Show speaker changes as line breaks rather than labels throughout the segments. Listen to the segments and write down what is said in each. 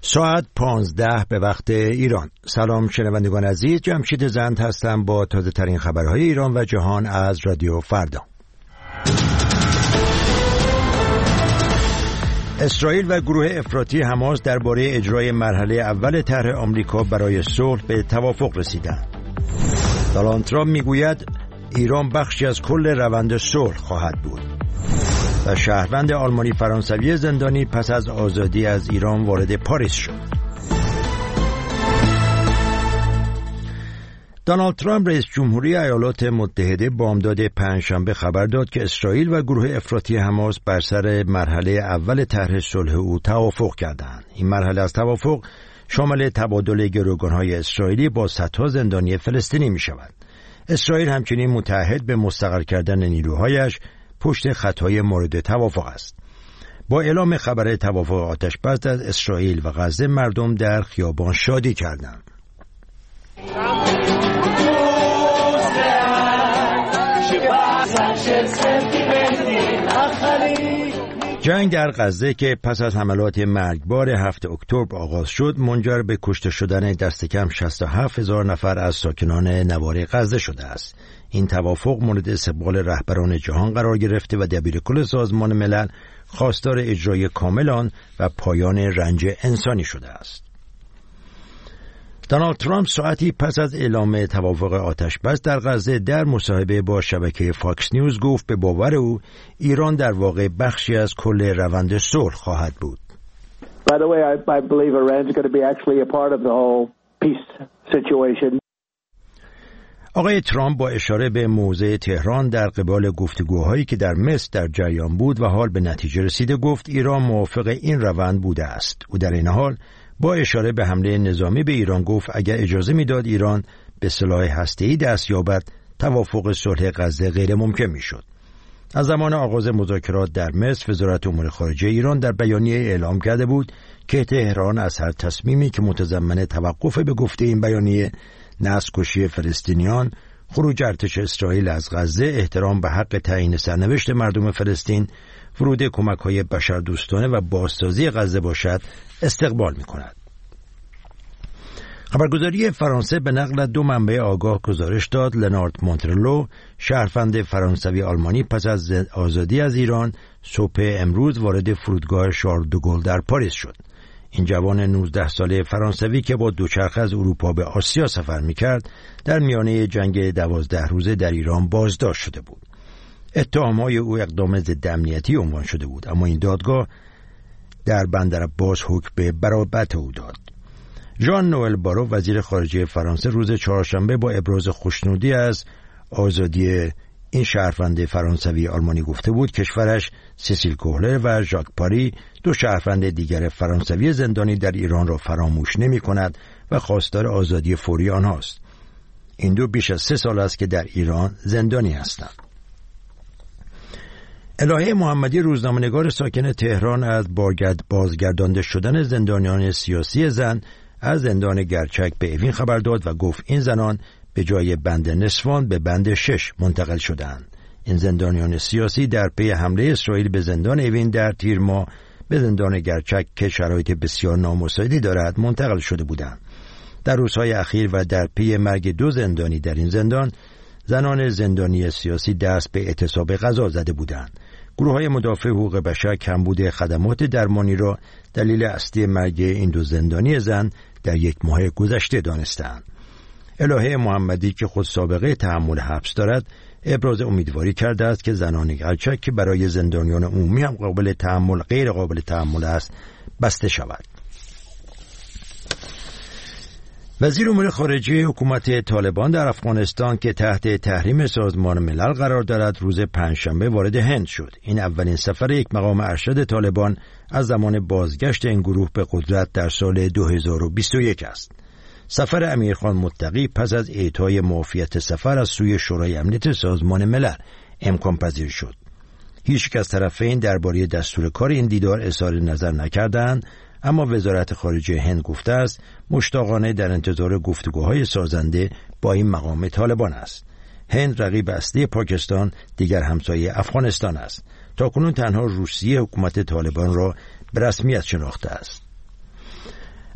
ساعت 15 به وقت ایران. سلام شنوندگان عزیز، جمشید زند هستم با تازه ترین خبرهای ایران و جهان از رادیو فردا. اسرائیل و گروه افراطی حماس درباره اجرای مرحله اول طرح آمریکا برای صلح به توافق رسیدند. دونالد ترامپ میگوید ایران بخشی از کل روند صلح خواهد بود. و شهروند آلمانی فرانسوی زندانی پس از آزادی از ایران وارد پاریس شد. دونالد ترامپ رئیس جمهوری ایالات متحده بامداد پنجشنبه خبر داد که اسرائیل و گروه افراطی حماس بر سر مرحله اول طرح صلح او توافق کردند. این مرحله از توافق شامل تبادل گروگان‌های اسرائیلی با صدها زندانی فلسطینی می شود. اسرائیل همچنین متعهد به مستقر کردن نیروهایش پشت خطهای مورد توافق است. با اعلام خبر توافق آتش‌بس از اسرائیل و غزه مردم در خیابان شادی کردند. جنگ در غزه که پس از حملات مرگبار 7 اکتبر آغاز شد منجر به کشته شدن دست کم 67,000 نفر از ساکنان نوار غزه شده است. این توافق مورد استقبال رهبران جهان قرار گرفته و دبیرکل سازمان ملل خواستار اجرای کامل آن و پایان رنج انسانی شده است. دونالد ترامپ ساعتی پس از اعلام توافق آتش‌بس در غزه در مصاحبه با شبکه فاکس نیوز گفت به باور او ایران در واقع بخشی از کل روند صلح خواهد بود.
By the way, I believe Iran's going to be actually a part of the whole peace situation.
آقای ترامپ با اشاره به موضع تهران در قبال گفتگوهایی که در مصر در جریان بود و حال به نتیجه رسیده گفت ایران موافق این روند بوده است. او در این حال با اشاره به حمله نظامی به ایران گفت اگر اجازه میداد ایران به سلاح هسته‌ای دست یابد توافق صلح غزه غیر ممکن میشد. از زمان آغاز مذاکرات در مصر وزارت امور خارجه ایران در بیانیه اعلام کرده بود که تهران از هر تصمیمی که متضمن توقف به گفته این بیانیه نسل‌کشی فلسطینیان، خروج ارتش اسرائیل از غزه، احترام به حق تعیین سرنوشت مردم فلسطین، ورود کمک‌های بشردوستانه و بازسازی غزه باشد استقبال می‌کند. خبرگزاری فرانسه به نقل از 2 منبع آگاه گزارش داد لنارد مونترلو، شهروند فرانسوی آلمانی پس از آزادی از ایران صبح امروز وارد فرودگاه شارل دوگل در پاریس شد. این جوان 19 ساله فرانسوی که با دوچرخه از اروپا به آسیا سفر می‌کرد در میانه جنگ 12 روزه در ایران بازداشت شده بود. اتهام‌های او اقدام ضد امنیتی عنوان شده بود، اما این دادگاه در بندرعباس حکم به براءت او داد. ژان نوئل بارو وزیر خارجه فرانسه روز چهارشنبه با ابراز خوشنودی از آزادی این شهروند فرانسوی آلمانی گفته بود کشورش سیسیل کوهلر و ژاک پاری 2 شهروند دیگر فرانسوی زندانی در ایران را فراموش نمی‌کند و خواستار آزادی فوری آنهاست. این 2 بیش از 3 سال است که در ایران زندانی هستند. الهه محمدی روزنامه‌نگار ساکن تهران از بازگردانده شدن زندانیان سیاسی زن از زندان گرچک به اوین خبر داد و گفت این زنان به جای بند نسوان به بند 6 منتقل شدند. این زندانیان سیاسی در پی حمله اسرائیل به زندان اوین در تیر ماه به زندان گرچک که شرایط بسیار نامساعدی دارد منتقل شده بودند. در روزهای اخیر و در پی مرگ 2 زندانی در این زندان، زنان زندانی سیاسی دست به اعتصاب غذا زده بودند. گروه‌های مدافع حقوق بشر کمبود خدمات درمانی را دلیل اصلی مرگ این 2 زندانی زن در 1 ماه گذشته دانستند. الهه محمدی که خود سابقه تحمل حبس دارد، ابراز امیدواری کرده است که زنان گرچک که برای زندانیان عمومی هم غیر قابل تحمل است بسته شود. وزیر امور خارجه حکومت طالبان در افغانستان که تحت تحریم سازمان ملل قرار دارد روز پنجشنبه وارد هند شد. این اولین سفر یک مقام ارشد طالبان از زمان بازگشت این گروه به قدرت در سال 2021 است. سفر امیرخان متقی پس از اعطای معافیت سفر از سوی شورای امنیت سازمان ملل امکان پذیر شد. هیچ یک از طرفین درباره دستور کار این دیدار اظهار نظر نکردند، اما وزارت خارجه هند گفته است مشتاقانه در انتظار گفتگوهای سازنده با این مقام طالبان است. هند رقیب اصلی پاکستان دیگر همسایه افغانستان است. تاکنون تنها روسیه حکومت طالبان را به رسمیت شناخته است.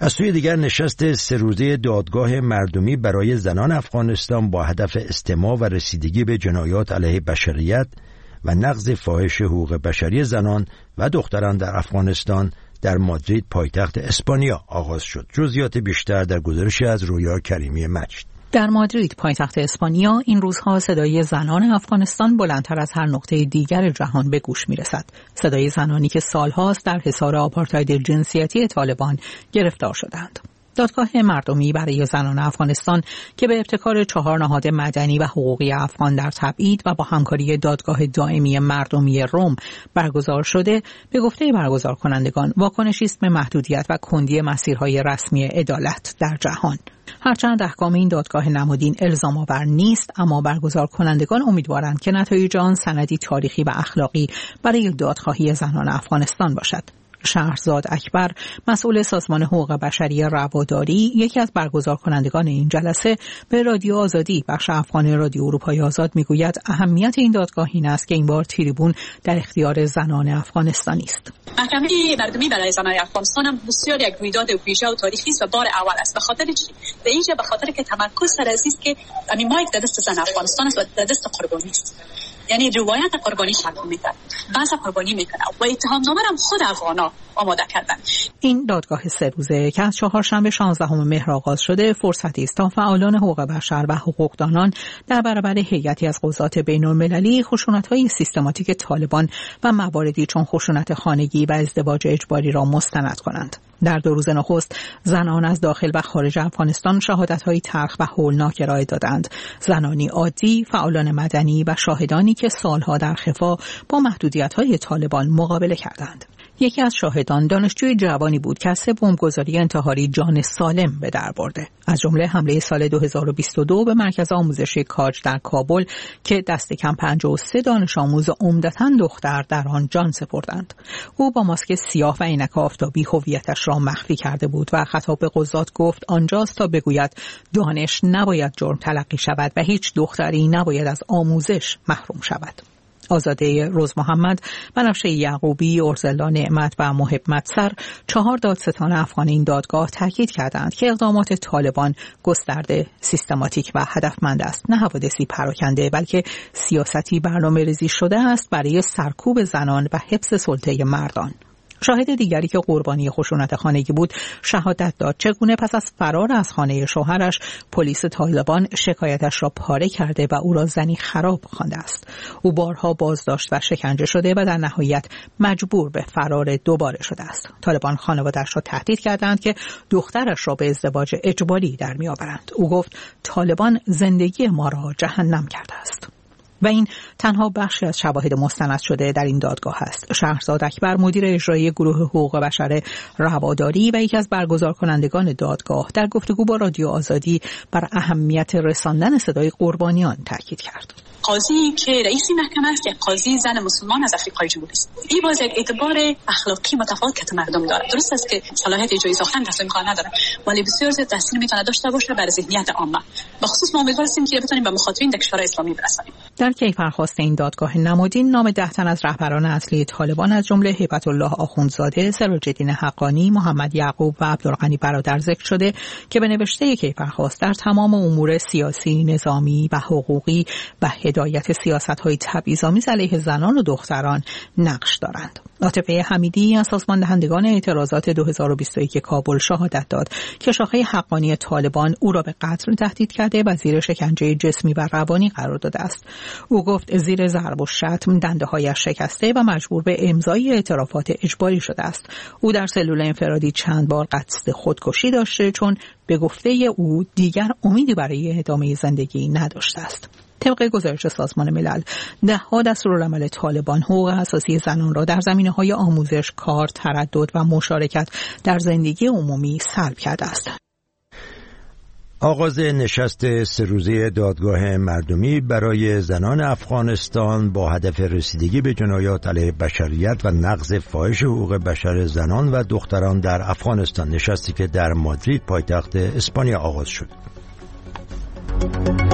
از سوی دیگر نشست 3 روزه دادگاه مردمی برای زنان افغانستان با هدف استماع و رسیدگی به جنایات علیه بشریت و نقض فاحش حقوق بشری زنان و دختران در افغانستان در مادرید پایتخت اسپانیا آغاز شد. جزئیات بیشتر در گزارشی از رویا کریمی مجد.
در مادرید پایتخت اسپانیا این روزها صدای زنان افغانستان بلندتر از هر نقطه دیگر جهان به گوش می‌رسد. صدای زنانی که سالهاست در حصار آپارتاید جنسیتی طالبان گرفتار شدند. دادگاه مردمی برای زنان افغانستان که به ابتکار 4 نهاد مدنی و حقوقی افغان در تبعید و با همکاری دادگاه دائمی مردمی روم برگزار شده، به گفته برگزار کنندگان واکنشی است به محدودیت و کندی مسیرهای رسمی عدالت در جهان. هرچند احکام این دادگاه نمادین الزام آور نیست، اما برگزار کنندگان امیدوارند که نتایج آن سندی تاریخی و اخلاقی برای دادخواهی زنان افغانستان باشد. شهرزاد اکبر، مسئول سازمان حقوق بشری رواداری، یکی از برگزار کنندگان این جلسه، به رادیو آزادی بخش افغان رادیو اروپای آزاد میگوید اهمیت این دادگاه این است که این بار تریبون در اختیار زنان افغانستانی است.
محکمه مردمی برای زنان افغانستان هم بسیار یک رویداد ویژه و تاریخی است و بار اول است. به خاطر چی؟ به اینجا به خاطر که تمرکز سر از است که همین مایک در دست زن افغانستان است و در دست قربانی است. یعنی روایت قربانی شروع میکنه، بحث قربانی میکنه و اتهامنامه هم خود افغانا آماده کردن.
این دادگاه 3 روزه که از چهارشنبه 16 مهر آغاز شده فرصتی است تا فعالان حقوق بشر و حقوقدانان در برابر هیئتی از قضات بین‌المللی خشونت‌های سیستماتیک طالبان و مواردی چون خشونت خانگی و ازدواج اجباری را مستند کنند. در 2 روز نخست زنان از داخل و خارج افغانستان شهادت‌های تلخ و هولناک ارائه دادند. زنانی عادی، فعالان مدنی و شاهدانی که سالها در خفا با محدودیت‌های طالبان مقابله کردند. یکی از شاهدان دانشجوی جوانی بود که از 3 بمبگذاری انتحاری جان سالم به در برده، از جمله حمله سال 2022 به مرکز آموزشی کاج در کابل که دست کم 53 دانش آموز عمدتاً دختر در آن جان سپردند. او با ماسک سیاه و عینک آفتابی هویتش را مخفی کرده بود و خطاب به قضات گفت آنجاست تا بگوید دانش نباید جرم تلقی شود و هیچ دختری نباید از آموزش محروم شود. آزاده روز محمد، بنفشه یعقوبی، ارزلا نعمت و محب مدسر، 4 دادستان افغان این دادگاه تاکید کردند که اقدامات طالبان گسترده، سیستماتیک و هدفمند است، نه حوادثی پراکنده بلکه سیاستی برنامه‌ریزی شده است برای سرکوب زنان و حفظ سلطه مردان. شاهد دیگری که قربانی خشونت خانگی بود شهادت داد چگونه پس از فرار از خانه شوهرش پلیس طالبان شکایتش را پاره کرده و او را زنی خراب خوانده است. او بارها بازداشت و شکنجه شده و در نهایت مجبور به فرار دوباره شده است. طالبان خانواده‌اش را تهدید کردند که دخترش را به ازدواج اجباری در می‌آورند. او گفت طالبان زندگی ما را جهنم کرده است. و این تنها بخشی از شواهد مستند شده در این دادگاه است. شهرزاد اکبر، مدیر اجرایی گروه حقوق بشر رواداری و یکی از برگزار کنندگان دادگاه، در گفتگو با رادیو آزادی بر اهمیت رساندن صدای قربانیان تاکید کرد.
قاضی که رئیس محکمه است یک قاضی زن مسلمان از افریقای جنوبی است. این باز یک اعتبار اخلاقی متفاوت که مردم داره. درست است که صلاحیت اجرایی ساختن تصمیم کار نداره، ولی بسیار زیاد تاثیر میتونه داشته باشه بر ذهنیت عامه. به خصوص ما امیدواریم که بتونیم به مخاطبین در کشورهای اسلامی برسانیم.
در کیفرخواست این دادگاه نمادین نام 10 تن از رهبران اصلی طالبان از جمله هیبت الله آخوندزاده، سراج الدین حقانی، محمد یعقوب و عبدالغنی برادر ذکر شده که به نوشته کیفرخواست در تمام امور سیاسی، نظامی و حقوقی و هدایت سیاست‌های تبعیض‌آمیز علیه زنان و دختران نقش دارند. عاطفه حمیدی از سازمان دهندگان اعتراضات 2021 کابل شهادت داد که شاخه حقانی طالبان او را به قتل تهدید کرده و زیر شکنجه جسمی و روانی قرار داده است. او گفت زیر ضرب و شتم دنده‌هایش شکسته و مجبور به امضای اعترافات اجباری شده است. او در سلول انفرادی چند بار قصد خودکشی داشته چون به گفته او دیگر امیدی برای ادامه زندگی نداشته است. طبق گزارش سازمان ملل، 10 دستورالعمل طالبان حقوق اساسی زنان را در زمینه‌های آموزش، کار، تردد و مشارکت در زندگی عمومی سلب کرده است.
آغاز نشست 3 روزه دادگاه مردمی برای زنان افغانستان با هدف رسیدگی به جنایات علیه بشریت و نقض فاحش حقوق بشر زنان و دختران در افغانستان، نشستی که در مادرید پایتخت اسپانیا آغاز شد.